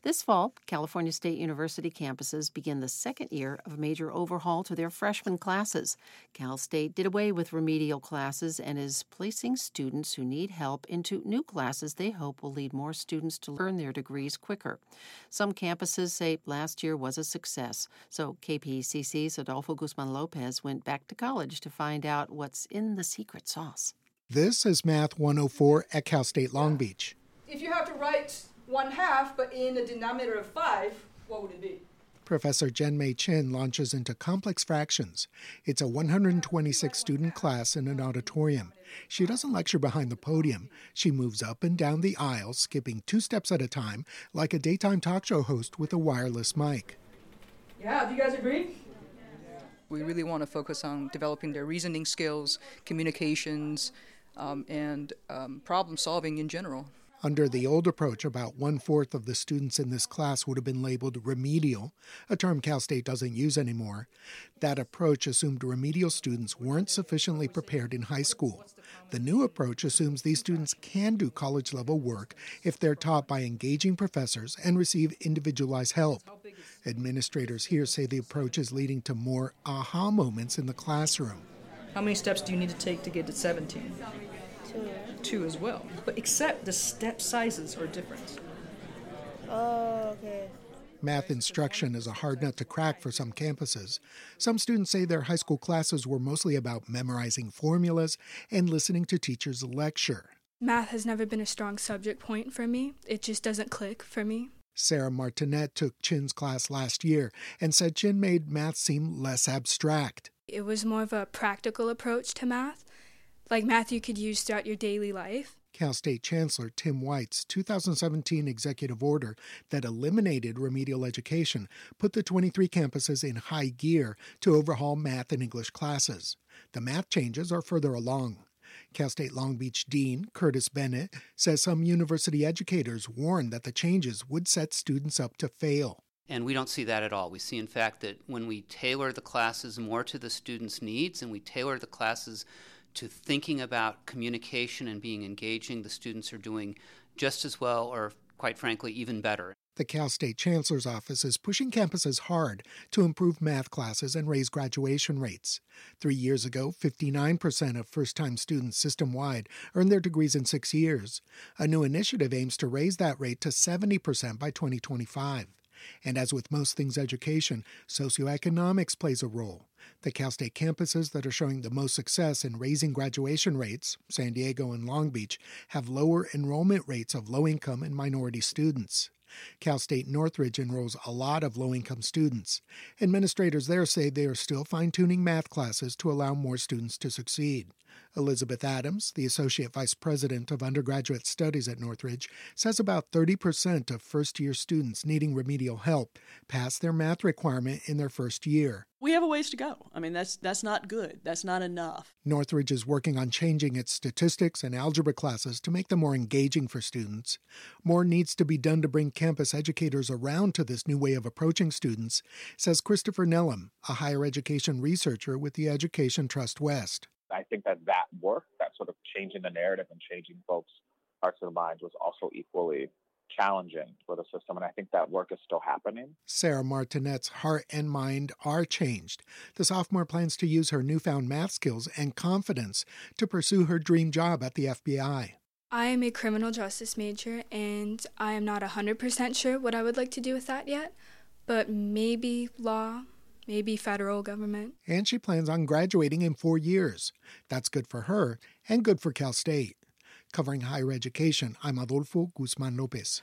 This fall, California State University campuses begin the second year of a major overhaul to their freshman classes. Cal State did away with remedial classes and is placing students who need help into new classes they hope will lead more students to earn their degrees quicker. Some campuses say last year was a success, so KPCC's Adolfo Guzman Lopez went back to college to find out what's in the secret sauce. This is Math 104 at Cal State Long Beach. If you have to write 1/2, but in a denominator of 5, what would it be? Professor Jen-Mei Chin launches into complex fractions. It's a 126-student class in an auditorium. She doesn't lecture behind the podium. She moves up and down the aisle, skipping 2 steps at a time, like a daytime talk show host with a wireless mic. Yeah, do you guys agree? We really want to focus on developing their reasoning skills, communications, and problem solving in general. Under the old approach, about 1/4 of the students in this class would have been labeled remedial, a term Cal State doesn't use anymore. That approach assumed remedial students weren't sufficiently prepared in high school. The new approach assumes these students can do college-level work if they're taught by engaging professors and receive individualized help. Administrators here say the approach is leading to more aha moments in the classroom. How many steps do you need to take to get to 17? 2 as well. But except the step sizes are different. Oh, okay. Math instruction is a hard nut to crack for some campuses. Some students say their high school classes were mostly about memorizing formulas and listening to teachers lecture. Math has never been a strong subject point for me. It just doesn't click for me. Sarah Martinet took Chin's class last year and said Chin made math seem less abstract. It was more of a practical approach to math, like math you could use throughout your daily life. Cal State Chancellor Tim White's 2017 executive order that eliminated remedial education put the 23 campuses in high gear to overhaul math and English classes. The math changes are further along. Cal State Long Beach Dean Curtis Bennett says some university educators warn that the changes would set students up to fail. And we don't see that at all. We see, in fact, that when we tailor the classes more to the students' needs and we tailor the classes to thinking about communication and being engaging, the students are doing just as well or, quite frankly, even better. The Cal State Chancellor's Office is pushing campuses hard to improve math classes and raise graduation rates. 3 years ago, 59% of first-time students system-wide earned their degrees in 6 years. A new initiative aims to raise that rate to 70% by 2025. And as with most things education, socioeconomics plays a role. The Cal State campuses that are showing the most success in raising graduation rates, San Diego and Long Beach, have lower enrollment rates of low-income and minority students. Cal State Northridge enrolls a lot of low-income students. Administrators there say they are still fine-tuning math classes to allow more students to succeed. Elizabeth Adams, the Associate Vice President of Undergraduate Studies at Northridge, says about 30% of first-year students needing remedial help pass their math requirement in their first year. We have a ways to go. I mean, that's not good. That's not enough. Northridge is working on changing its statistics and algebra classes to make them more engaging for students. More needs to be done to bring campus educators around to this new way of approaching students, says Christopher Nellam, a higher education researcher with the Education Trust West. I think that work, that sort of changing the narrative and changing folks' hearts and minds was also equally challenging for the system, and I think that work is still happening. Sarah Martinet's heart and mind are changed. The sophomore plans to use her newfound math skills and confidence to pursue her dream job at the FBI. I am a criminal justice major, and I am not 100% sure what I would like to do with that yet, but maybe law, maybe federal government. And she plans on graduating in 4 years. That's good for her and good for Cal State. Covering higher education, I'm Adolfo Guzman Lopez.